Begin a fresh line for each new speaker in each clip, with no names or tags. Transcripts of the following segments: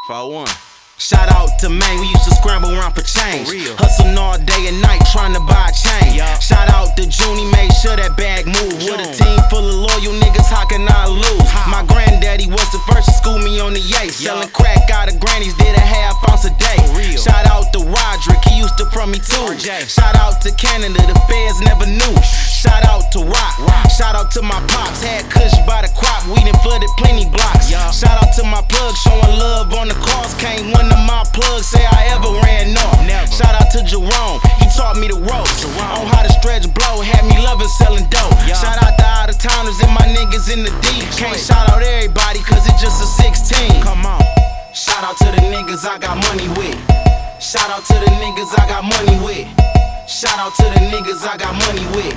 5-1.
Shout out to Maine, we used to scramble around for change. Hustling all day and night trying to buy a chain. Shout out to Junie, made sure that bag moved. With a team full of loyal niggas, how can I lose? My granddaddy was the first to school me on the Yates. Selling crack out of grannies, did a half ounce a day. Shout out to Roderick, he used to from me too. Shout out to Canada, the feds never knew. Shout out to Rock, shout out to my pops. Had kush by the crop, we done flooded plenty blocks. Shout out to my plug, showing love on the cross. Came one of my plugs, say I ever ran off. Shout out to Jerome, he taught me the ropes. On how to stretch blow, had me loving selling dope. Shout out to out of towners and my niggas in the deep. Can't shout out everybody, cause it's just a 16. Come on. Shout out to the niggas I got money with. Shout out to the niggas I got money with. Shout out to the niggas I got money with.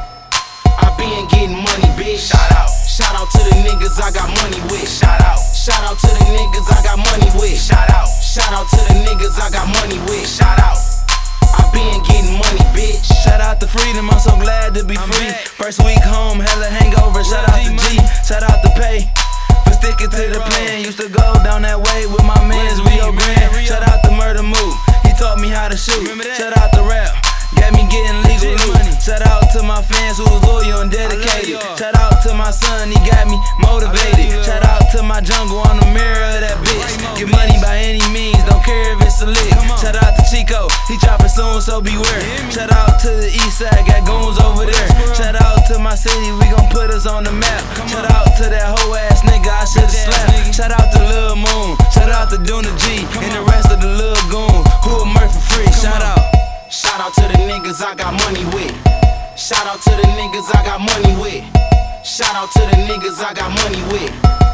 I been getting money, bitch. Shout out. Shout out to the niggas I got money with. Shout out. Shout out to the niggas I got money with. Shout out. Shout out to the niggas I got money with. Shout out. I been getting money, bitch.
Shout out to freedom, I'm so glad to be free. First week home, hella hangover. Shout out to G, shout out to Pay for sticking to the plan. Used to go down that way with my mans, Rio Grande. Shout out to Murder Move, he taught me how to shoot. Shout out to Rap, got me getting legal loot. Shout out to my fans who was loyal and dedicated. Shout out to my son, he got me motivated. Shout out to my jungle, on the mirror of that bitch. Get money by any means, don't care if it's a lick. Shout out to Chico, he chopping soon, so beware. Shout out to the east side, got goons over there. Shout out to my city, we gon' put us on the map. Shout out to that hoe ass nigga, I should've slapped. Shout out to Lil Moon, shout out to Duna G, and the rest of the Lil Goons who are murder for free. Shout out.
Shout out to the niggas I got money with. Shout out to the niggas I got money with. Shout out to the niggas I got money with.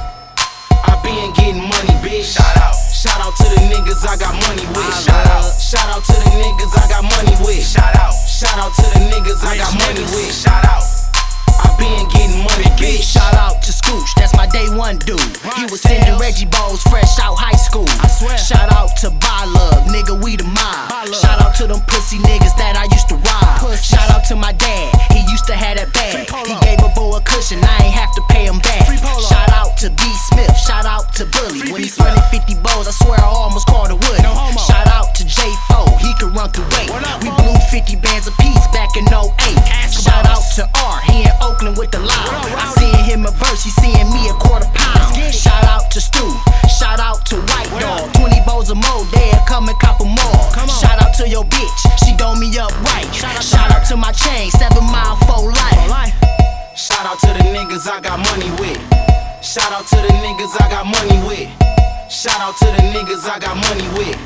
I been getting money, bitch. Shout out. Shout out to the niggas I got money with. Shout out. Shout out to the niggas I got money with. Shout out. Shout out to the niggas I got money with. Shout out. I been getting money, bitch.
Shout out to Scooch, that's my day one dude. He was sending Reggie Bowls fresh out high school. Shout out to Love, nigga, we the mob. Shout out to them pussy niggas that I used to rob. Shout out to my dad, he used to have that bag. He gave a boy a cushion, I ain't have to pay him back. Shout out to B Smith, shout out to Bully. When he running 50 bowls, I swear I almost called a Woody. Shout out to J4, he could run through weight. We blew 50 bands apiece back in 08. Shout out to R, he in Oakland with the loud. I seen him a verse, he seeing me a quarter pound. Shout out to Stu, shout out to White Dog. 20 bowls of more, they'll come and cop 'em more. Shout out to your bitch, she domed me up right. Shout out to my chain, 7 mile for life.
Shout out to the niggas I got money with. Shout out to the niggas I got money with. Shout out to the niggas I got money with.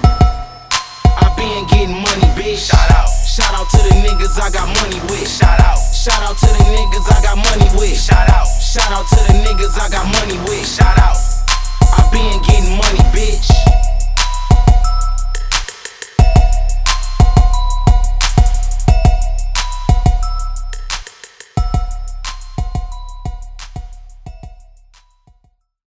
I been getting money, bitch. Shout out. Shout out to the niggas I got money with. Shout out. Shout out to the niggas I got money with. Shout out. Shout out to the niggas I got money with. Shout out. I been getting money, bitch.